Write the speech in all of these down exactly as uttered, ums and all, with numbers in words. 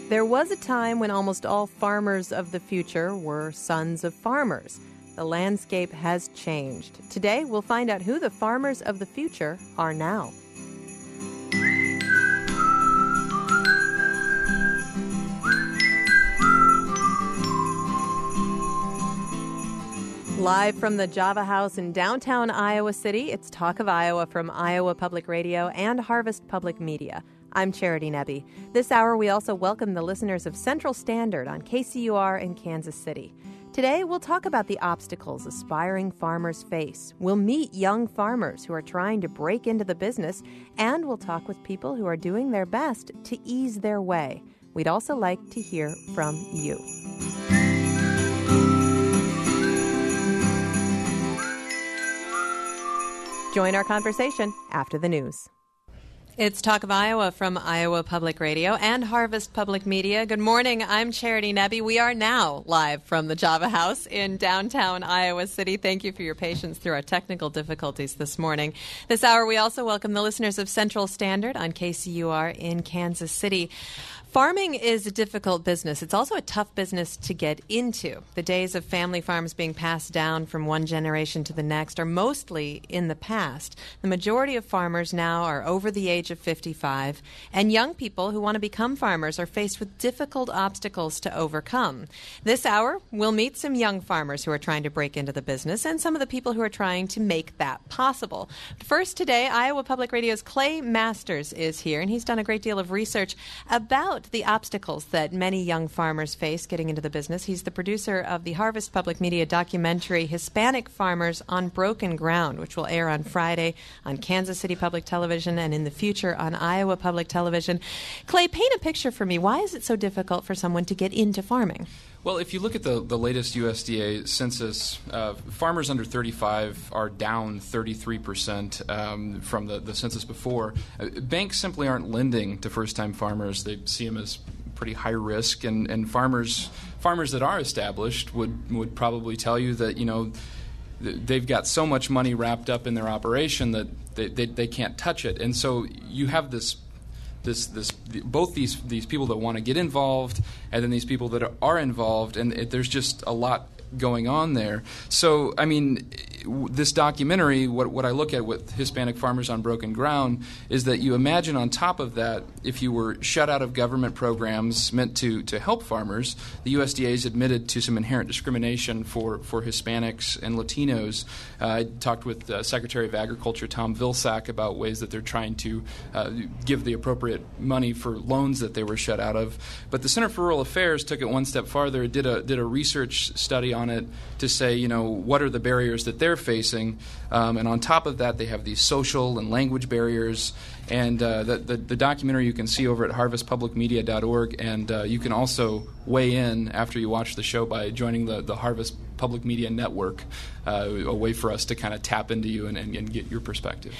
There was a time when almost all farmers of the future were sons of farmers. The landscape has changed. Today, we'll find out who the farmers of the future are now. Live from the Java House in downtown Iowa City, it's Talk of Iowa from Iowa Public Radio and Harvest Public Media. I'm Charity Nebbe. This hour, we also welcome the listeners of Central Standard on K C U R in Kansas City. Today, we'll talk about the obstacles aspiring farmers face. We'll meet young farmers who are trying to break into the business, and we'll talk with people who are doing their best to ease their way. We'd also like to hear from you. Join our conversation after the news. It's Talk of Iowa from Iowa Public Radio and Harvest Public Media. Good morning. I'm Charity Nebbe. We are now live from the Java House in downtown Iowa City. Thank you for your patience through our technical difficulties this morning. This hour, we also welcome the listeners of Central Standard on K C U R in Kansas City. Farming is a difficult business. It's also a tough business to get into. The days of family farms being passed down from one generation to the next are mostly in the past. The majority of farmers now are over the age of fifty-five, and young people who want to become farmers are faced with difficult obstacles to overcome. This hour, we'll meet some young farmers who are trying to break into the business and some of the people who are trying to make that possible. First today, Iowa Public Radio's Clay Masters is here, and he's done a great deal of research about the obstacles that many young farmers face getting into the business. He's the producer of the Harvest Public Media documentary Hispanic Farmers on Broken Ground, which will air on Friday on Kansas City Public Television and in the future on Iowa Public Television. Clay, paint a picture for me. Why is it so difficult for someone to get into farming? Well, if you look at the, the latest U S D A census, uh, farmers under thirty-five are down thirty-three percent um, from the, the census before. Uh, banks simply aren't lending to first-time farmers. They see them as pretty high risk, and, and farmers farmers that are established would, would probably tell you that, you know, th- they've got so much money wrapped up in their operation that they, they, they can't touch it. And so you have this This, this, both these these people that want to get involved, and then these people that are involved, and it, there's just a lot going on there. So, I mean, this documentary, what what I look at with Hispanic Farmers on Broken Ground, is that you imagine on top of that, if you were shut out of government programs meant to, to help farmers, the U S D A has admitted to some inherent discrimination for, for Hispanics and Latinos. Uh, I talked with uh, Secretary of Agriculture Tom Vilsack about ways that they're trying to uh, give the appropriate money for loans that they were shut out of. But the Center for Rural Affairs took it one step farther. It did a did a research study on it to say, you know, what are the barriers that they're facing, um, and on top of that, they have these social and language barriers. And uh, the, the the documentary you can see over at harvest public media dot org, and uh, you can also weigh in after you watch the show by joining the, the Harvest Public Media Network, uh, a way for us to kind of tap into you and, and, and get your perspective.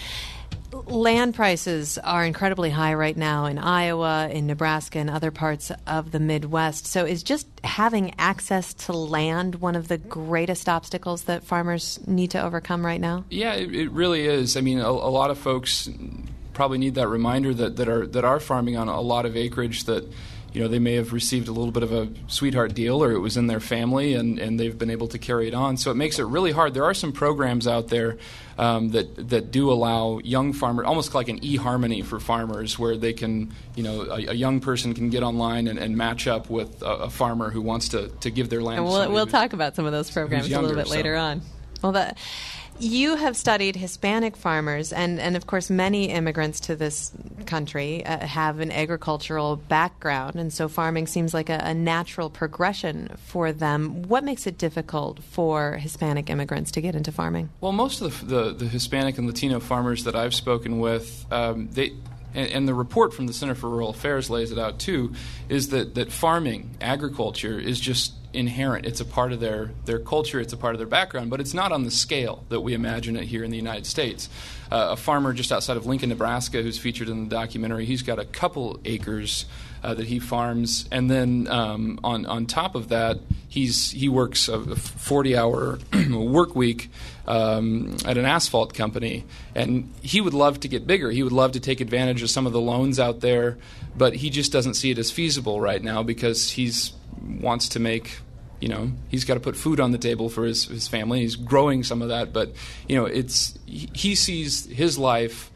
Land prices are incredibly high right now in Iowa, in Nebraska, and other parts of the Midwest. So is just having access to land one of the greatest obstacles that farmers need to overcome right now? Yeah, it, it really is. I mean, a, a lot of folks probably need that reminder that, that are that are farming on a lot of acreage that, you know, they may have received a little bit of a sweetheart deal, or it was in their family, and, and they've been able to carry it on. So it makes it really hard. There are some programs out there um, that that do allow young farmers, almost like an eHarmony for farmers, where they can, you know, a, a young person can get online and, and match up with a, a farmer who wants to, to give their land. And we'll we'll talk about some of those programs younger, a little bit later so. on. Well, that. You have studied Hispanic farmers, and, and of course many immigrants to this country uh, have an agricultural background, and so farming seems like a, a natural progression for them. What makes it difficult for Hispanic immigrants to get into farming? Well, most of the, the, the Hispanic and Latino farmers that I've spoken with, um, they and, and the report from the Center for Rural Affairs lays it out too, is that, that farming, agriculture, is just inherent. It's a part of their, their culture. It's a part of their background, but it's not on the scale that we imagine it here in the United States. Uh, a farmer just outside of Lincoln, Nebraska, who's featured in the documentary, he's got a couple acres uh, that he farms, and then um, on on top of that, he's he works a forty-hour work week um, at an asphalt company, and he would love to get bigger. He would love to take advantage of some of the loans out there, but he just doesn't see it as feasible right now because he's wants to make, you know, he's got to put food on the table for his, his family. He's growing some of that, but, you know, it's he sees his life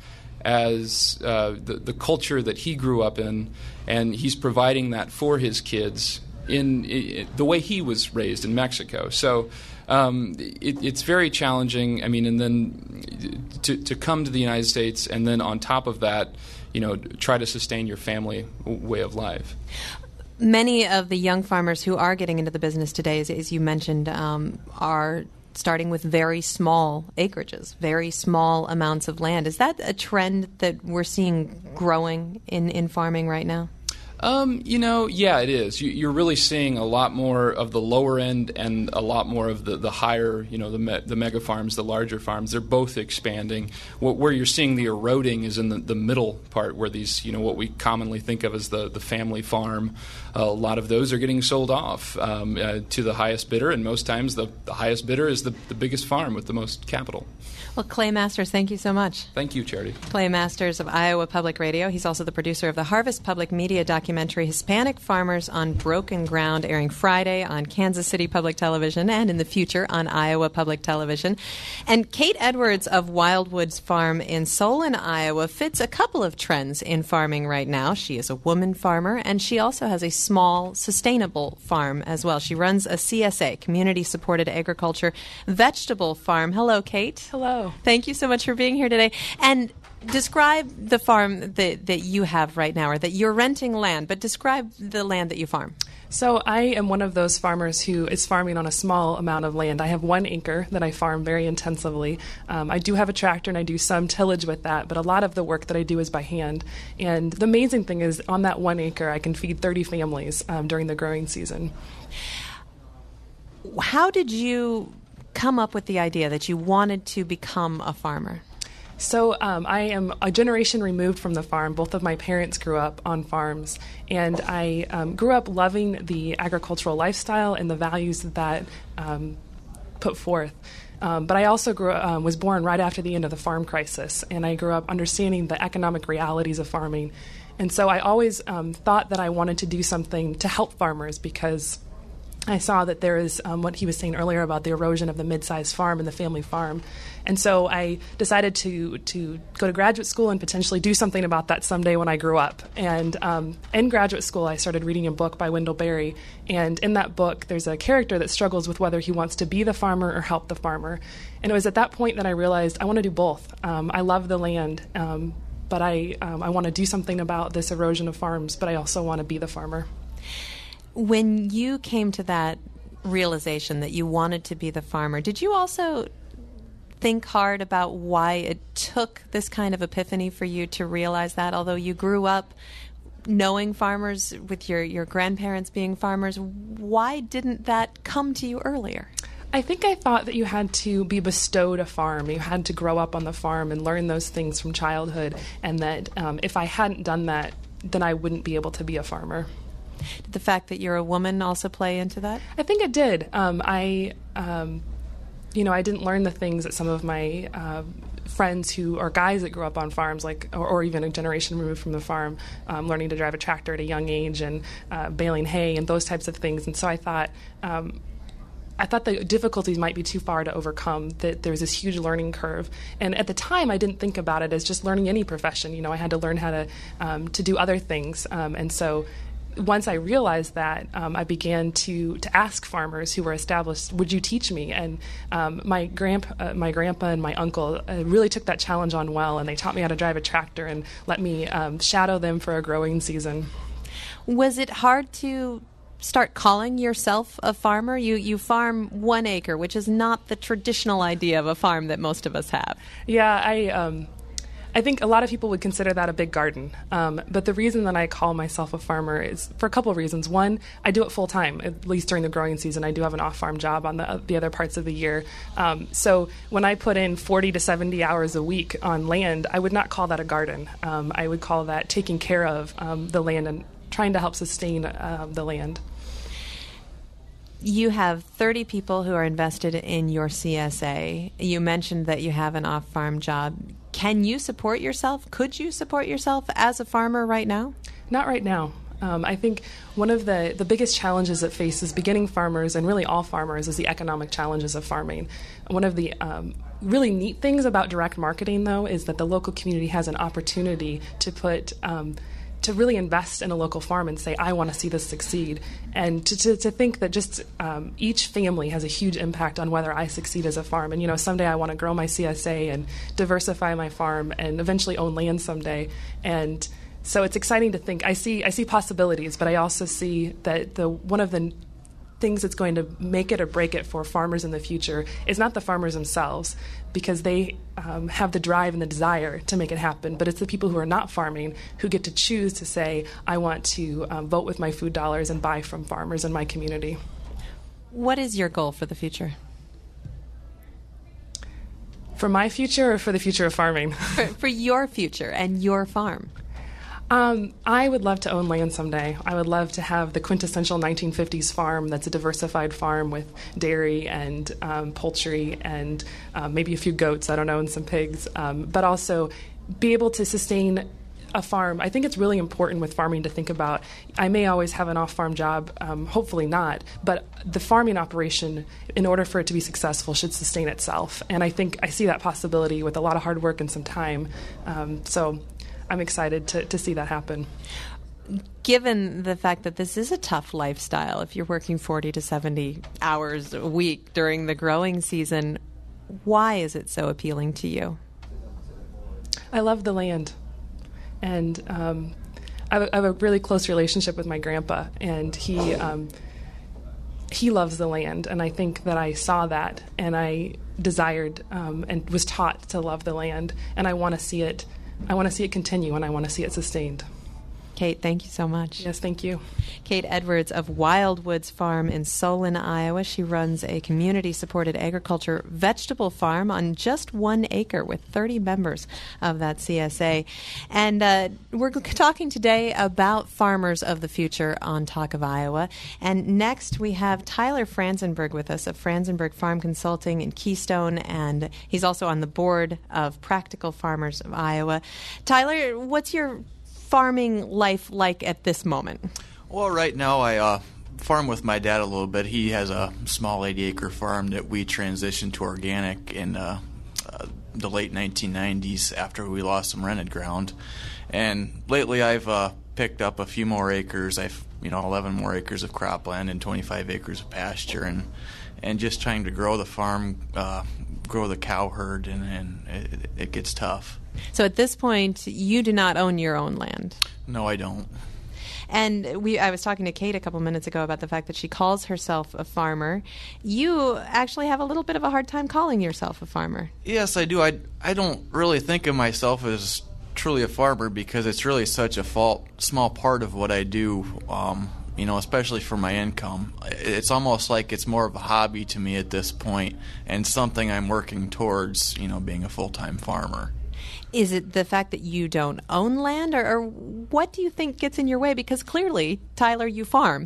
as uh, the, the culture that he grew up in, and he's providing that for his kids in, in the way he was raised in Mexico. So um, it, it's very challenging. I mean, and then to, to come to the United States and then on top of that, you know, try to sustain your family way of life. Many of the young farmers who are getting into the business today, as, as you mentioned, um, are starting with very small acreages, very small amounts of land. Is that a trend that we're seeing growing in, in farming right now? Um, you know, yeah, it is. You, you're really seeing a lot more of the lower end and a lot more of the, the higher, you know, the me, the mega farms, the larger farms. They're both expanding. What, where you're seeing the eroding is in the, the middle part, where these, you know, what we commonly think of as the, the family farm. Uh, a lot of those are getting sold off um, uh, to the highest bidder, and most times the, the highest bidder is the, the biggest farm with the most capital. Well, Clay Masters, thank you so much. Thank you, Charity. Clay Masters of Iowa Public Radio. He's also the producer of the Harvest Public Media documentary Hispanic Farmers on Broken Ground, airing Friday on Kansas City Public Television and in the future on Iowa Public Television. And Kate Edwards of Wildwoods Farm in Solon, Iowa, fits a couple of trends in farming right now. She is a woman farmer, and she also has a small, sustainable farm as well. She runs a C S A, Community Supported Agriculture Vegetable Farm. Hello, Kate. Hello. Thank you so much for being here today. And describe the farm that, that you have right now, or that you're renting land, but describe the land that you farm. So I am one of those farmers who is farming on a small amount of land. I have one acre that I farm very intensively. Um, I do have a tractor and I do some tillage with that, but a lot of the work that I do is by hand. And the amazing thing is on that one acre, I can feed thirty families um, during the growing season. How did you come up with the idea that you wanted to become a farmer? So um, I am a generation removed from the farm. Both of my parents grew up on farms, and I um, grew up loving the agricultural lifestyle and the values that that um, put forth. Um, but I also grew, um, was born right after the end of the farm crisis, and I grew up understanding the economic realities of farming. And so I always um, thought that I wanted to do something to help farmers, because I saw that there is um, what he was saying earlier about the erosion of the mid-sized farm and the family farm. And so I decided to to go to graduate school and potentially do something about that someday when I grew up. And um, in graduate school, I started reading a book by Wendell Berry. And in that book, there's a character that struggles with whether he wants to be the farmer or help the farmer. And it was at that point that I realized I want to do both. Um, I love the land, um, but I, um, I want to do something about this erosion of farms, but I also want to be the farmer. When you came to that realization that you wanted to be the farmer, did you also think hard about why it took this kind of epiphany for you to realize that? Although you grew up knowing farmers, with your, your grandparents being farmers, why didn't that come to you earlier? I think I thought that you had to be bestowed a farm. You had to grow up on the farm and learn those things from childhood, and that um, if I hadn't done that, then I wouldn't be able to be a farmer. Did the fact that you're a woman also play into that? I think it did. Um, I, um, you know, I didn't learn the things that some of my uh, friends who are guys that grew up on farms, like, or, or even a generation removed from the farm, um, learning to drive a tractor at a young age and uh, baling hay and those types of things. And so I thought, um, I thought the difficulties might be too far to overcome, that there's this huge learning curve. And at the time, I didn't think about it as just learning any profession. You know, I had to learn how to um, to do other things. Um, and so once I realized that, um, I began to to ask farmers who were established, would you teach me? And um, my grandpa, uh, my grandpa and my uncle uh, really took that challenge on well, and they taught me how to drive a tractor and let me um, shadow them for a growing season. Was it hard to start calling yourself a farmer? You you farm one acre, which is not the traditional idea of a farm that most of us have. Yeah, I... Um, I think a lot of people would consider that a big garden. Um, but the reason that I call myself a farmer is for a couple of reasons. One, I do it full time, at least during the growing season. I do have an off-farm job on the, the other parts of the year. Um, so when I put in forty to seventy hours a week on land, I would not call that a garden. Um, I would call that taking care of um, the land and trying to help sustain uh, the land. You have thirty people who are invested in your C S A. You mentioned that you have an off-farm job. Can you support yourself? Could you support yourself as a farmer right now? Not right now. Um, I think one of the, the biggest challenges that faces beginning farmers and really all farmers is the economic challenges of farming. One of the um, really neat things about direct marketing, though, is that the local community has an opportunity to put um, to really invest in a local farm and say, I want to see this succeed. And to, to, to think that just um, each family has a huge impact on whether I succeed as a farm. And, you know, someday I want to grow my C S A and diversify my farm and eventually own land someday. And so it's exciting to think. I see I see possibilities, but I also see that the one of the things that's going to make it or break it for farmers in the future is not the farmers themselves, because they um, have the drive and the desire to make it happen, but it's the people who are not farming who get to choose to say, I want to um, vote with my food dollars and buy from farmers in my community. What is your goal for the future? For my future or for the future of farming? For, for your future and your farm. Um, I would love to own land someday. I would love to have the quintessential nineteen fifties farm that's a diversified farm with dairy and um, poultry and um, maybe a few goats, I don't know, and some pigs, um, but also be able to sustain a farm. I think it's really important with farming to think about, I may always have an off-farm job, um, hopefully not, but the farming operation, in order for it to be successful, should sustain itself. And I think I see that possibility with a lot of hard work and some time. Um, so I'm excited to, to see that happen. Given the fact that this is a tough lifestyle, if you're working forty to seventy hours a week during the growing season, why is it so appealing to you? I love the land. And um, I, have, I have a really close relationship with my grandpa, and he um, he loves the land. And I think that I saw that, and I desired um, and was taught to love the land, and I want to see it I want to see it continue, and I want to see it sustained. Kate, thank you so much. Yes, thank you. Kate Edwards of Wildwoods Farm in Solon, Iowa. She runs a community-supported agriculture vegetable farm on just one acre with thirty members of that C S A. And uh, we're talking today about farmers of the future on Talk of Iowa. And next we have Tyler Franzenberg with us of Franzenberg Farm Consulting in Keystone, and he's also on the board of Practical Farmers of Iowa. Tyler, what's your farming life like at this moment? Well, right now I uh, farm with my dad a little bit. He has a small eighty acre farm that we transitioned to organic in uh, uh, the late nineteen nineties after we lost some rented ground. And lately I've uh, picked up a few more acres. I've, you know, eleven more acres of cropland and twenty-five acres of pasture, and and just trying to grow the farm, uh, grow the cow herd, and, and it, it gets tough. So at this point, you do not own your own land? No, I don't. And we, I was talking to Kate a couple minutes ago about the fact that she calls herself a farmer. You actually have a little bit of a hard time calling yourself a farmer. Yes, I do. I, I don't really think of myself as truly a farmer because it's really such a fault, small part of what I do, um, you know, especially for my income. It's almost like it's more of a hobby to me at this point and something I'm working towards, you know, being a full-time farmer. Is it the fact that you don't own land, or, or what do you think gets in your way? Because clearly, Tyler, you farm.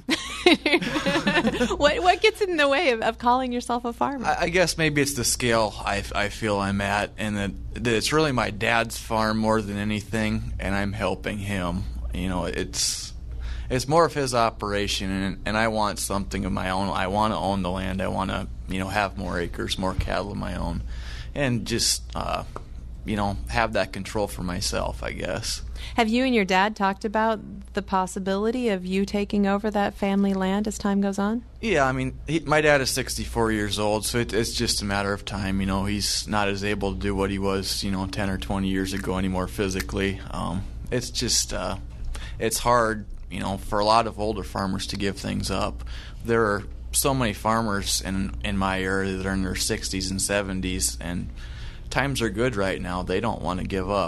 what what gets in the way of, of calling yourself a farmer? I, I guess maybe it's the scale I, I feel I'm at, and that, that it's really my dad's farm more than anything, and I'm helping him. You know, it's it's more of his operation, and, and I want something of my own. I want to own the land. I want to, you know, have more acres, more cattle of my own, and just uh, you know, have that control for myself, I guess. Have you and your dad talked about the possibility of you taking over that family land as time goes on? Yeah, I mean, he, my dad is sixty-four years old, so it, it's just a matter of time. You know, he's not as able to do what he was, you know, ten or twenty years ago anymore physically. Um, it's just, uh, it's hard, you know, for a lot of older farmers to give things up. There are so many farmers in, in my area that are in their sixties and seventies, and times are good right now. They don't want to give up.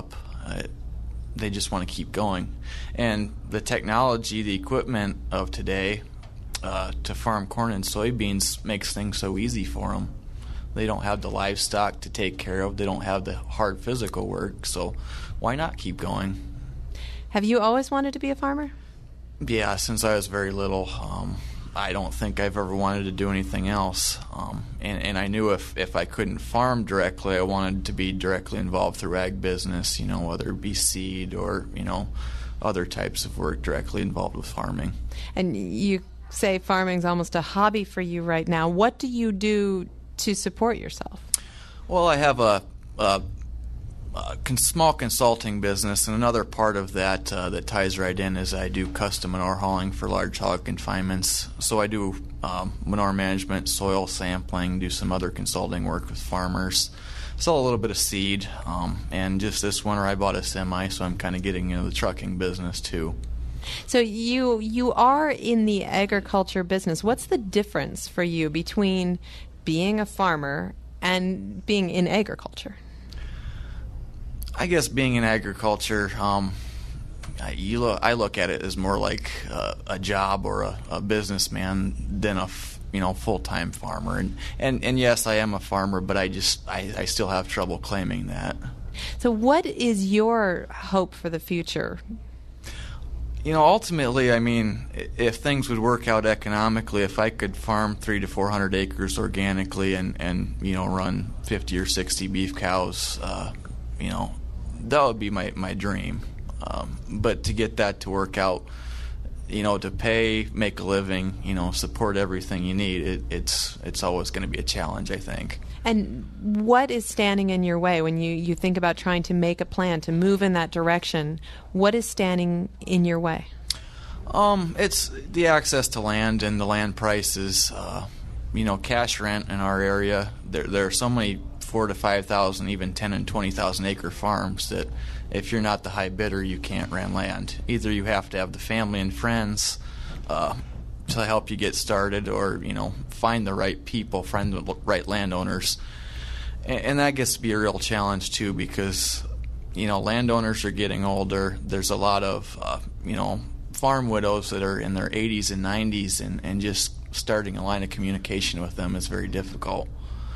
Uh, they just want to keep going. And the technology, the equipment of today uh, to farm corn and soybeans makes things so easy for them. They don't have the livestock to take care of. They don't have the hard physical work. So why not keep going? Have you always wanted to be a farmer? Yeah, since I was very little. Um, I don't think I've ever wanted to do anything else. Um, and, and I knew if, if I couldn't farm directly, I wanted to be directly involved through ag business, you know, whether it be seed or, you know, other types of work directly involved with farming. And you say farming's almost a hobby for you right now. What do you do to support yourself? Well, I have a, a, a con- small consulting business, and another part of that uh, that ties right in is I do custom manure hauling for large hog confinements. So I do um, manure management, soil sampling, do some other consulting work with farmers, sell a little bit of seed, um, and just this winter I bought a semi, so I'm kind of getting into the trucking business too. So you you are in the agriculture business. What's the difference for you between being a farmer and being in agriculture? I guess being in agriculture, um, I, you look, I look at it as more like uh, a job or a, a businessman than a f- you know full-time farmer. And, and and yes, I am a farmer, but I just I, I still have trouble claiming that. So what is your hope for the future? You know, ultimately, I mean, if things would work out economically, if I could farm three to four hundred acres organically and, and you know run fifty or sixty beef cows, uh, you know, that would be my my dream. Um, but to get that to work out, you know, to pay, make a living, you know, support everything you need, it, it's it's always going to be a challenge, I think. And what is standing in your way when you, you think about trying to make a plan to move in that direction? What is standing in your way? Um, it's the access to land and the land prices. Uh, you know, cash rent in our area. There there are so many four to five thousand, even ten and twenty thousand acre farms that if you're not the high bidder, you can't rent land. Either you have to have the family and friends uh, to help you get started, or you know, find the right people, find the right landowners, and, and that gets to be a real challenge too, because you know, landowners are getting older. There's a lot of uh, you know farm widows that are in their eighties and nineties, and, and just starting a line of communication with them is very difficult.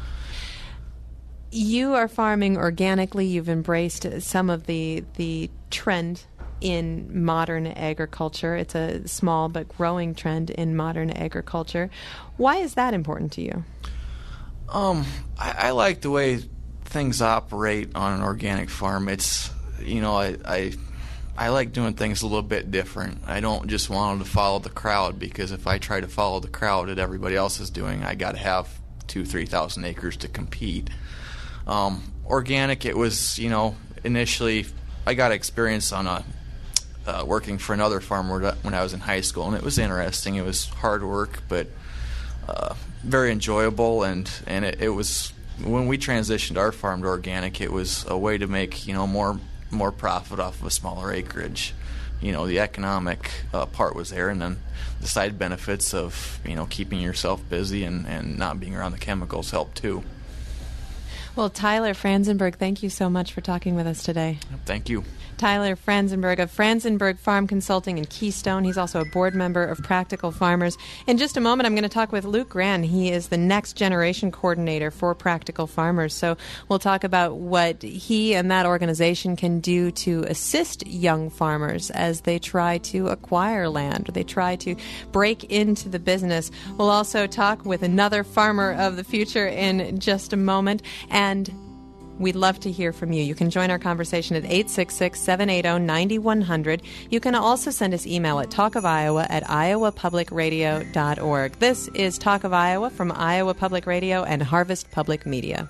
You are farming organically. You've embraced some of the the trend in modern agriculture. It's a small but growing trend in modern agriculture. Why is that important to you? Um, I, I like the way things operate on an organic farm. It's, you know, I, I I like doing things a little bit different. I don't just want to follow the crowd, because if I try to follow the crowd that everybody else is doing, I got to have two, three thousand acres to compete. Um, organic, it was, you know, initially I got experience on a uh, working for another farmer when I was in high school, and it was interesting. It was hard work, but uh, very enjoyable, and and it, it was when we transitioned our farm to organic, it was a way to make you know more more profit off of a smaller acreage. You know, the economic uh, part was there, and then the side benefits of you know keeping yourself busy and, and not being around the chemicals helped too. Well, Tyler Franzenberg, thank you so much for talking with us today. Thank you. Tyler Franzenberg of Franzenberg Farm Consulting in Keystone. He's also a board member of Practical Farmers. In just a moment, I'm going to talk with Luke Gran. He is the next generation coordinator for Practical Farmers. So we'll talk about what he and that organization can do to assist young farmers as they try to acquire land, or they try to break into the business. We'll also talk with another farmer of the future in just a moment. And we'd love to hear from you. You can join our conversation at eight six six, seven eight zero, nine one zero zero. You can also send us email at talkofiowa at iowa public radio dot org. This is Talk of Iowa from Iowa Public Radio and Harvest Public Media.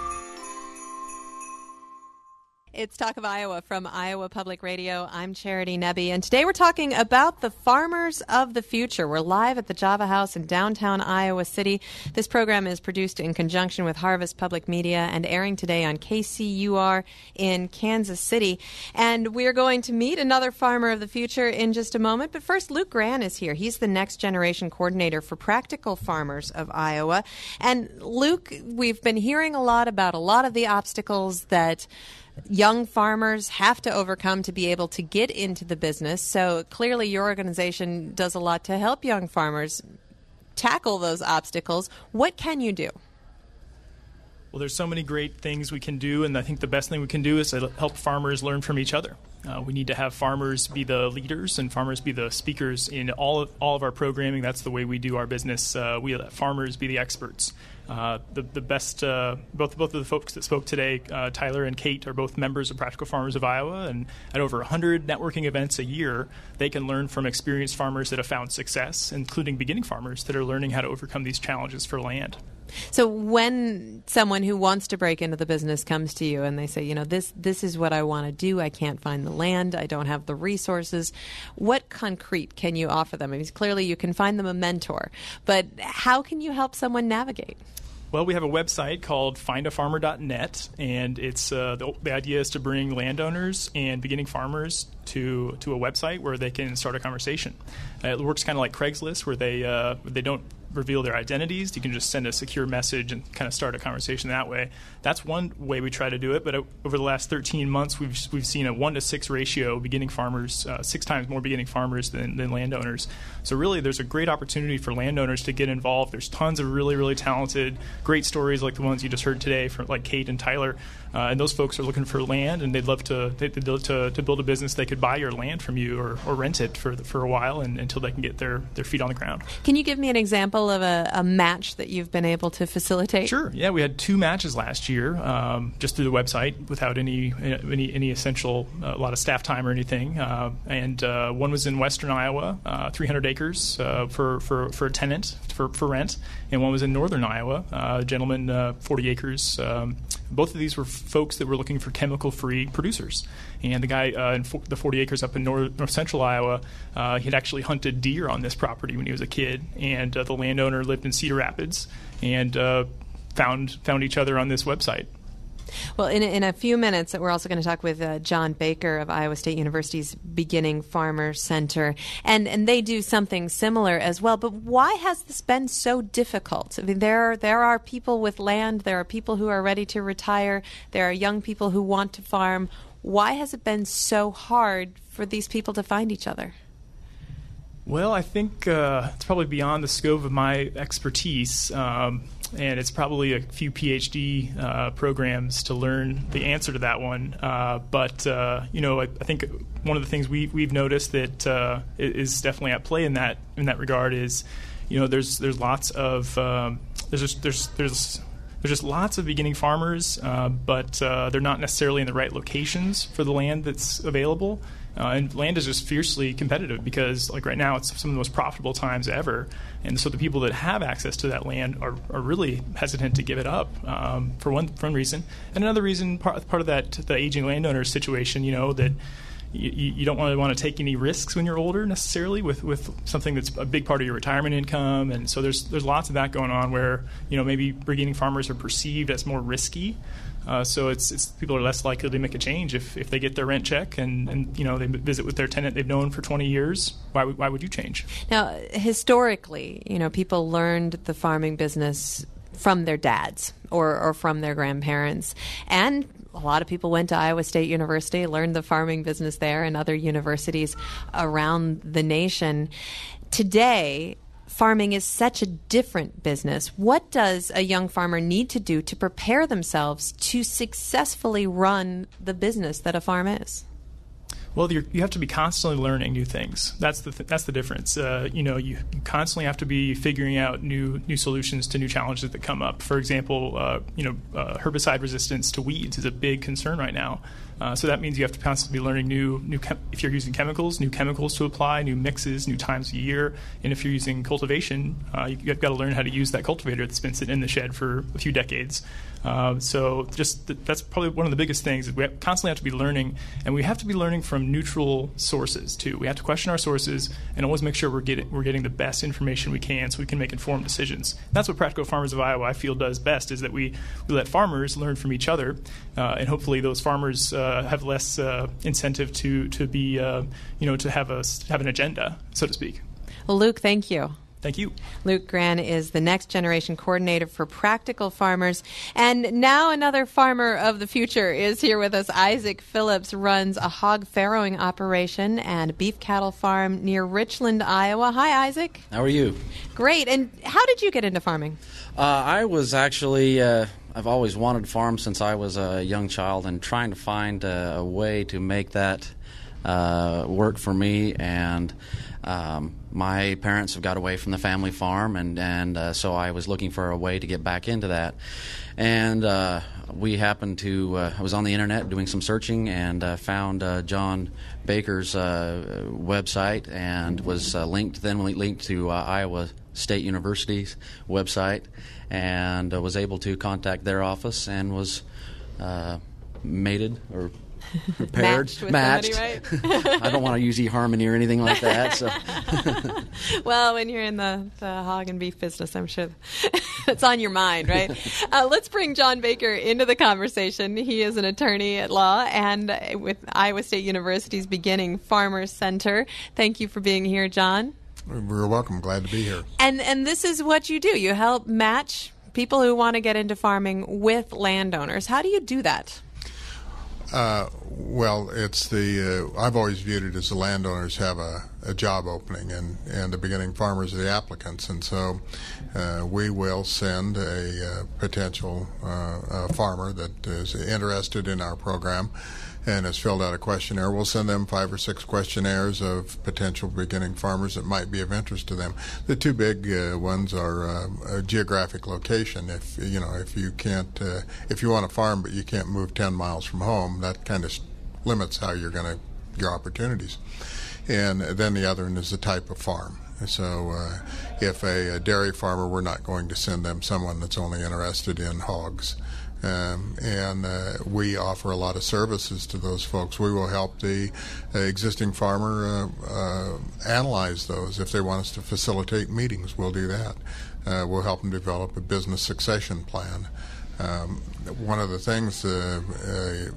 It's Talk of Iowa from Iowa Public Radio. I'm Charity Nebbe, and today we're talking about the farmers of the future. We're live at the Java House in downtown Iowa City. This program is produced in conjunction with Harvest Public Media and airing today on K C U R in Kansas City. And we're going to meet another farmer of the future in just a moment. But first, Luke Gran is here. He's the next generation coordinator for Practical Farmers of Iowa. And Luke, we've been hearing a lot about a lot of the obstacles that young farmers have to overcome to be able to get into the business. So clearly your organization does a lot to help young farmers tackle those obstacles. What can you do? Well, there's so many great things we can do, and I think the best thing we can do is to help farmers learn from each other. Uh, we need to have farmers be the leaders and farmers be the speakers in all of, all of our programming. That's the way we do our business. Uh, we let farmers be the experts. Uh, the the best uh, both both of the folks that spoke today, uh, Tyler and Kate, are both members of Practical Farmers of Iowa, and at over one hundred networking events a year, they can learn from experienced farmers that have found success, including beginning farmers that are learning how to overcome these challenges for land. So when someone who wants to break into the business comes to you and they say, you know, this this is what I want to do, I can't find the land, I don't have the resources, what concrete can you offer them? I mean, clearly you can find them a mentor, but how can you help someone navigate? Well, we have a website called find a farmer dot net, and it's uh, the, the idea is to bring landowners and beginning farmers to to a website where they can start a conversation. Uh, it works kind of like Craigslist, where they uh, they don't reveal their identities. You can just send a secure message and kind of start a conversation that way. That's one way we try to do it. But over the last thirteen months, we've we've seen a one to six ratio beginning farmers, uh, six times more beginning farmers than, than landowners. So really, there's a great opportunity for landowners to get involved. There's tons of really, really talented, great stories like the ones you just heard today from like Kate and Tyler. Uh, and those folks are looking for land, and they'd love to they'd love to, to build a business. They could buy your land from you or, or rent it for for a while and, until they can get their, their feet on the ground. Can you give me an example of a, a match that you've been able to facilitate? Sure. Yeah, we had two matches last year, um, just through the website, without any any any essential uh, a lot of staff time or anything. Uh, and uh, one was in western Iowa, uh, three hundred acres uh, for, for for a tenant for, for rent, and one was in northern Iowa, uh, a gentleman, uh, forty acres. Um, both of these were folks that were looking for chemical-free producers. And the guy uh, in for, the forty acres up in north, north central Iowa, uh, he had actually hunted deer on this property when he was a kid. And uh, the landowner lived in Cedar Rapids and uh, found found each other on this website. Well, in, in a few minutes, we're also going to talk with uh, John Baker of Iowa State University's Beginning Farmer Center, and and they do something similar as well. But why has this been so difficult? I mean, there there are people with land, there are people who are ready to retire, there are young people who want to farm. Why has it been so hard for these people to find each other? Well, I think uh, it's probably beyond the scope of my expertise, um, and it's probably a few P H D uh, programs to learn the answer to that one. Uh, but uh, you know, I, I think one of the things we, we've noticed that uh, is definitely at play in that in that regard is, you know, there's there's lots of um, there's just, there's there's There's just lots of beginning farmers, uh, but uh, they're not necessarily in the right locations for the land that's available. Uh, and land is just fiercely competitive because, like right now, it's some of the most profitable times ever. And so the people that have access to that land are, are really hesitant to give it up um, for one for one reason. And another reason, part, part of that, the aging landowner situation, you know, that You, you don't want to want to take any risks when you're older necessarily with, with something that's a big part of your retirement income, and so there's there's lots of that going on where, you know, maybe beginning farmers are perceived as more risky, uh, so it's it's people are less likely to make a change if, if they get their rent check and, and you know they visit with their tenant they've known for twenty years. Why would, why would you change? Now, historically, you know, people learned the farming business from their dads or, or from their grandparents, and a lot of people went to Iowa State University, learned the farming business there, and other universities around the nation. Today, farming is such a different business. What does a young farmer need to do to prepare themselves to successfully run the business that a farm is? Well, you're, you have to be constantly learning new things. That's the th- that's the difference. Uh, you know, you, you constantly have to be figuring out new new solutions to new challenges that come up. For example, uh, you know, uh, herbicide resistance to weeds is a big concern right now. Uh, so that means you have to constantly be learning new new chem- if you're using chemicals, new chemicals to apply, new mixes, new times a year. And if you're using cultivation, uh, you've got to learn how to use that cultivator that's been sitting in the shed for a few decades. Uh, so just th- that's probably one of the biggest things. Is we have, constantly have to be learning, and we have to be learning from neutral sources too. We have to question our sources and always make sure we're getting we're getting the best information we can, so we can make informed decisions. That's what Practical Farmers of Iowa, I feel, does best, is that we, we let farmers learn from each other, uh, and hopefully those farmers uh, have less uh, incentive to to be uh, you know to have a have an agenda, so to speak. Well, Luke, thank you. Thank you. Luke Gran is the Next Generation Coordinator for Practical Farmers. And now another farmer of the future is here with us. Isaac Phillips runs a hog farrowing operation and beef cattle farm near Richland, Iowa. Hi, Isaac. How are you? Great. And how did you get into farming? Uh, I was actually, uh, I've always wanted to farm since I was a young child, and trying to find a, a way to make that uh, work for me. And Um, my parents have got away from the family farm, and, and uh, so I was looking for a way to get back into that. And uh, we happened to, uh, I was on the internet doing some searching and uh, found uh, John Baker's uh, website, and was uh, linked, then linked to uh, Iowa State University's website, and uh, was able to contact their office, and was uh, mated or Prepared, matched. With matched. Somebody, right? I don't want to use eHarmony or anything like that. So, well, when you're in the, the hog and beef business, I'm sure it's on your mind, right? uh, let's bring John Baker into the conversation. He is an attorney at law and with Iowa State University's Beginning Farmers Center. Thank you for being here, John. You're welcome. Glad to be here. And and this is what you do. You help match people who want to get into farming with landowners. How do you do that? Uh, well, it's the, uh, I've always viewed it as the landowners have a, a job opening, and, and the beginning farmers are the applicants. And so uh, we will send a uh, potential uh, a farmer that is interested in our program and has filled out a questionnaire. We'll send them five or six questionnaires of potential beginning farmers that might be of interest to them. The two big uh, ones are uh, a geographic location. If you know, if you can't, uh, if you want to farm but you can't move ten miles from home, that kind of limits how you're going to your opportunities. And then the other one is the type of farm. So uh, if a, a dairy farmer, we're not going to send them someone that's only interested in hogs. Um, and uh, we offer a lot of services to those folks. We will help the uh, existing farmer uh, uh, analyze those. If they want us to facilitate meetings, we'll do that. Uh, we'll help them develop a business succession plan. Um, one of the things uh, uh,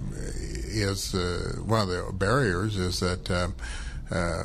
is uh, one of the barriers is that uh, uh,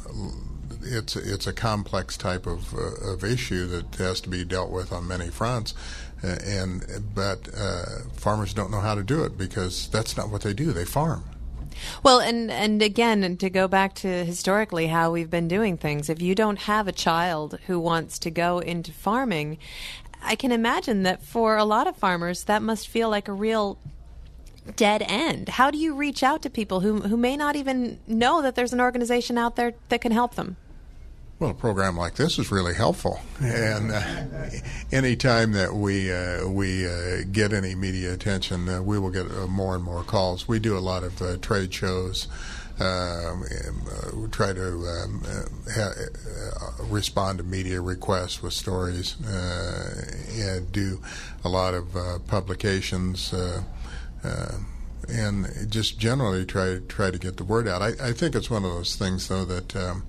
it's it's a complex type of uh, of issue that has to be dealt with on many fronts. Uh, and but uh, farmers don't know how to do it because that's not what they do. They farm. Well, and, and again, to go back to historically how we've been doing things, if you don't have a child who wants to go into farming, I can imagine that for a lot of farmers that must feel like a real dead end. How do you reach out to people who who may not even know that there's an organization out there that can help them? Well, a program like this is really helpful, and uh, any time that we uh, we uh, get any media attention, uh, we will get uh, more and more calls. We do a lot of uh, trade shows. Um, and, uh, we try to um, uh, ha- uh, respond to media requests with stories, uh, and do a lot of uh, publications, uh, uh, and just generally try try to get the word out. I, I think it's one of those things, though, that. Um,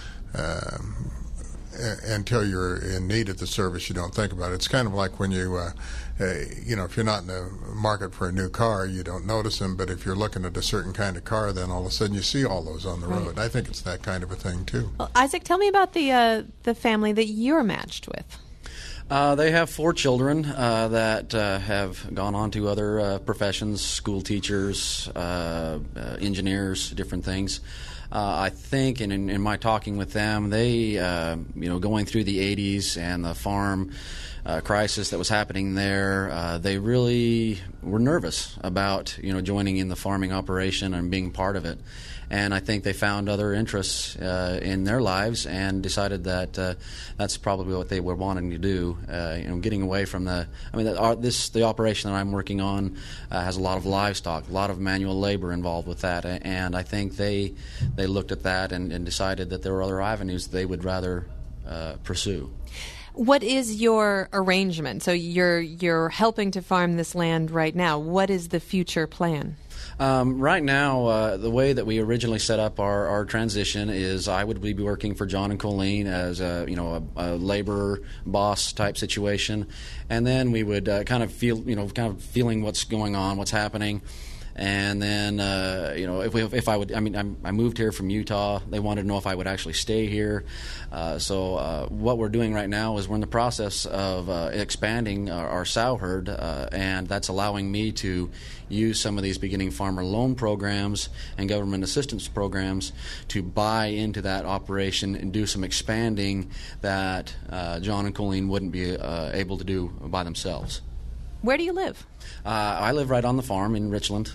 Um, until you're in need of the service, you don't think about it. It's kind of like when you, uh, uh, you know, if you're not in the market for a new car, you don't notice them. But if you're looking at a certain kind of car, then all of a sudden you see all those on the right. road. I think it's that kind of a thing too. Well, Isaac, tell me about the uh, the family that you're matched with. Uh, they have four children uh, that uh, have gone on to other uh, professions, school teachers, uh, uh, engineers, different things. Uh, I think, and in, in my talking with them, they, uh, you know, going through the eighties and the farm uh, crisis that was happening there, uh, they really were nervous about, you know, joining in the farming operation and being part of it. And I think they found other interests uh, in their lives and decided that uh, that's probably what they were wanting to do. Uh, you know, getting away from the. I mean, the, our, this the operation that I'm working on uh, has a lot of livestock, a lot of manual labor involved with that, and I think they they looked at that and, and decided that there were other avenues they would rather uh, pursue. What is your arrangement? So you're you're helping to farm this land right now. What is the future plan? Um, right now, uh, the way that we originally set up our, our transition is I would be working for John and Colleen as a you know a, a laborer boss type situation, and then we would uh, kind of feel you know kind of feeling what's going on, what's happening, And then, uh, you know, if we, if I would, I mean, I'm, I moved here from Utah. They wanted to know if I would actually stay here. Uh, so uh, what we're doing right now is we're in the process of uh, expanding our, our sow herd, uh, and that's allowing me to use some of these beginning farmer loan programs and government assistance programs to buy into that operation and do some expanding that uh, John and Colleen wouldn't be uh, able to do by themselves. Where do you live? Uh, I live right on the farm in Richland.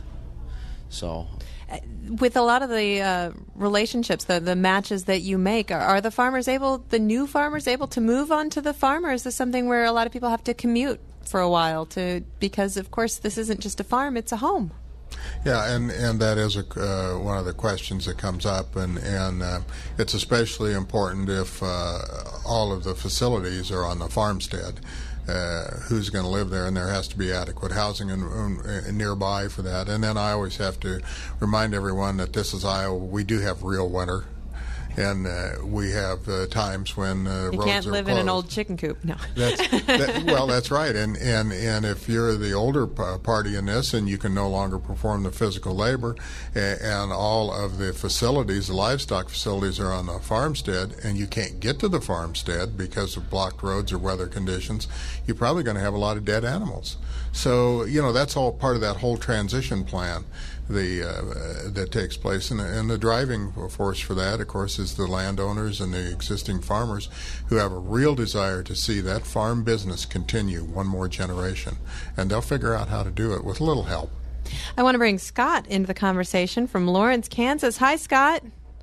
So, with a lot of the uh, relationships, the the matches that you make, are, are the farmers able, the new farmers able to move onto the farm, or is this something where a lot of people have to commute for a while to, because of course this isn't just a farm, it's a home? Yeah, and, and that is a, uh, one of the questions that comes up, and, and uh, it's especially important if uh, all of the facilities are on the farmstead. Uh, who's going to live there, and there has to be adequate housing in, in, nearby for that. And then I always have to remind everyone that this is Iowa. We do have real winter, and uh, we have uh, times when uh, you roads can't are live closed. in an old chicken coop. No. That's, that, well, that's right. And, and and if you're the older p- party in this, and you can no longer perform the physical labor, and, and all of the facilities, the livestock facilities, are on the farmstead, and you can't get to the farmstead because of blocked roads or weather conditions, you're probably going to have a lot of dead animals. So, you know, that's all part of that whole transition plan the uh, that takes place, and, and the driving force for that, of course, is the landowners and the existing farmers who have a real desire to see that farm business continue one more generation, and they'll figure out how to do it with a little help. I want to bring Scott into the conversation from Lawrence, Kansas. Hi, Scott.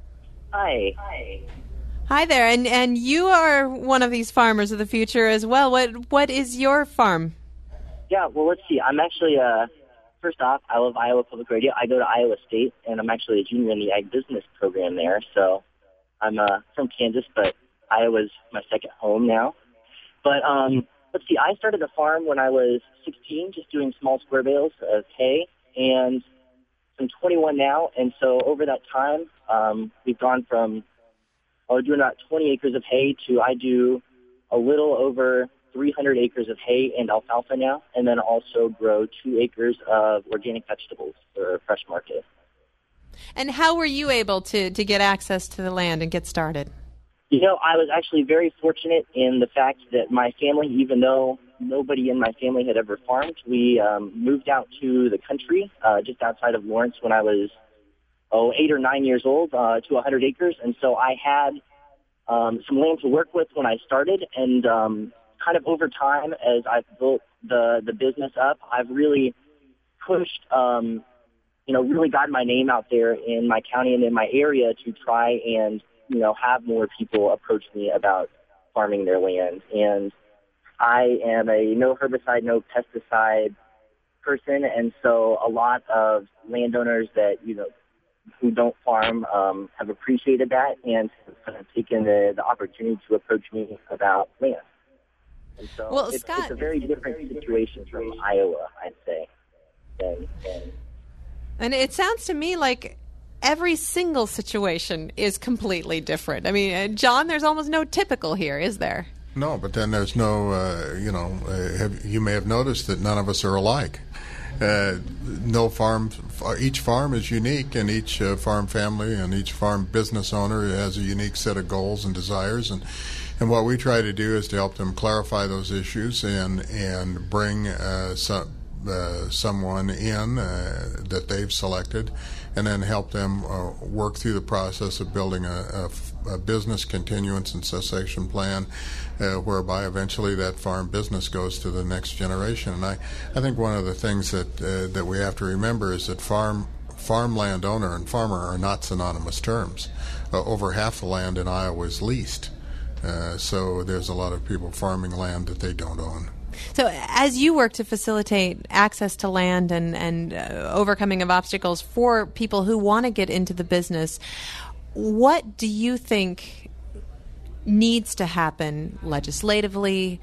Hi. Hi. Hi there, and and you are one of these farmers of the future as well. What what is your farm? Yeah, well, let's see. I'm actually uh. First off, I love Iowa Public Radio. I go to Iowa State, and I'm actually a junior in the Ag Business program there. So I'm uh, from Kansas, but Iowa's my second home now. But um, let's see, I started a farm when I was sixteen, just doing small square bales of hay, and I'm twenty-one now. And so over that time, um, we've gone from I was doing about twenty acres of hay to I do a little over three hundred acres of hay and alfalfa now, and then also grow two acres of organic vegetables for fresh market. And how were you able to, to get access to the land and get started? You know, I was actually very fortunate in the fact that my family, even though nobody in my family had ever farmed, we um, moved out to the country uh, just outside of Lawrence when I was, oh, eight or nine years old uh, to one hundred acres. And so I had um, some land to work with when I started, and um, kind of over time, as I've built the, the business up, I've really pushed, um, you know, really got my name out there in my county and in my area to try and, you know, have more people approach me about farming their land. And I am a no herbicide, no pesticide person, and so a lot of landowners that, you know, who don't farm um, have appreciated that and have taken the, the opportunity to approach me about land. And so well, it's, Scott, it's a very different situation from Iowa, I'd say. Than, than and it sounds to me like every single situation is completely different. I mean, John, there's almost no typical here, is there? No, but then there's no, uh, you know, uh, have, you may have noticed that none of us are alike. Uh, no farm, each farm is unique, and each uh, farm family and each farm business owner has a unique set of goals and desires, and And what we try to do is to help them clarify those issues and and bring uh, some, uh, someone in uh, that they've selected, and then help them uh, work through the process of building a, a, a business continuance and cessation plan, uh, whereby eventually that farm business goes to the next generation. And I, I think one of the things that uh, that we have to remember is that farm farmland owner and farmer are not synonymous terms. Uh, over half the land in Iowa is leased. Uh, so there's a lot of people farming land that they don't own. So as you work to facilitate access to land and, and uh, overcoming of obstacles for people who want to get into the business, what do you think needs to happen legislatively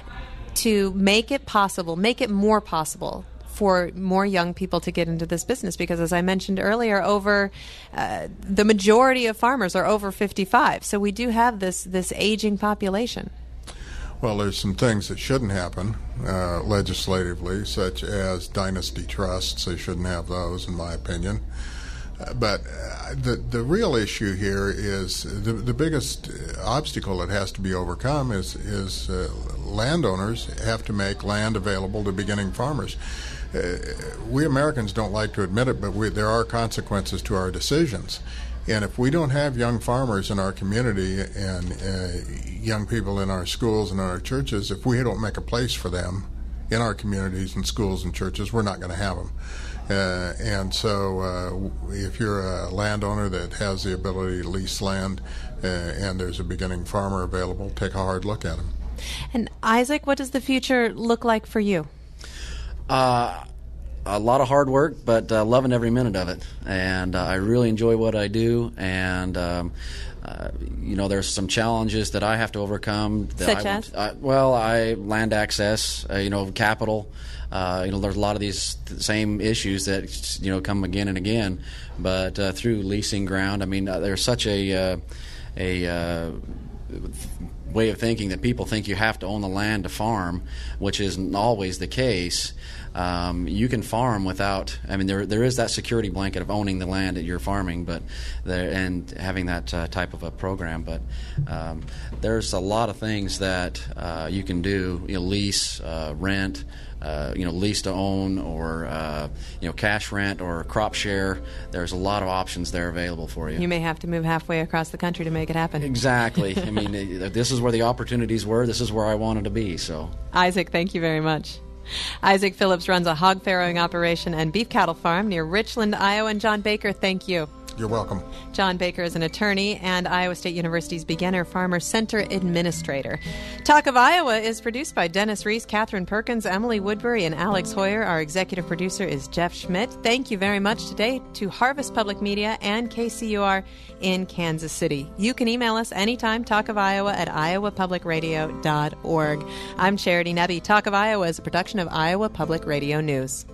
to make it possible, make it more possible for more young people to get into this business? Because as I mentioned earlier, over uh, the majority of farmers are over fifty-five. So we do have this this aging population. Well, there's some things that shouldn't happen uh, legislatively, such as dynasty trusts. They shouldn't have those, in my opinion. Uh, but uh, the the real issue here is the the biggest obstacle that has to be overcome is is uh, landowners have to make land available to beginning farmers. Uh, we Americans don't like to admit it, but we, there are consequences to our decisions. And if we don't have young farmers in our community and uh, young people in our schools and in our churches, if we don't make a place for them in our communities and schools and churches, we're not going to have them. Uh, and so uh, if you're a landowner that has the ability to lease land uh, and there's a beginning farmer available, take a hard look at them. And Isaac, what does the future look like for you? Uh, a lot of hard work, but uh, loving every minute of it. And uh, I really enjoy what I do. And, um, uh, you know, there's some challenges that I have to overcome. That Such I as? Want, uh, well, I land access, uh, you know, capital. Uh, you know, there's a lot of these th- same issues that, you know, come again and again. But uh, through leasing ground, I mean, uh, there's such a uh, a uh, way of thinking that people think you have to own the land to farm, which isn't always the case. Um, you can farm without. I mean, there there is that security blanket of owning the land that you're farming, but there, and having that uh, type of a program. But um, there's a lot of things that uh, you can do. You know, lease, uh, rent. Uh, you know, lease to own, or uh, you know, cash rent, or crop share. There's a lot of options there available for you. You may have to move halfway across the country to make it happen. Exactly. I mean, this is where the opportunities were. This is where I wanted to be. So, Isaac, thank you very much. Isaac Phillips runs a hog farrowing operation and beef cattle farm near Richland, Iowa. And John Baker, thank you. You're welcome. John Baker is an attorney and Iowa State University's Beginner Farmer Center administrator. Talk of Iowa is produced by Dennis Reese, Catherine Perkins, Emily Woodbury, and Alex Hoyer. Our executive producer is Jeff Schmidt. Thank you very much today to Harvest Public Media and K C U R in Kansas City. You can email us anytime, Talk of Iowa at iowa public radio dot org. I'm Charity Nebbe. Talk of Iowa is a production of Iowa Public Radio News.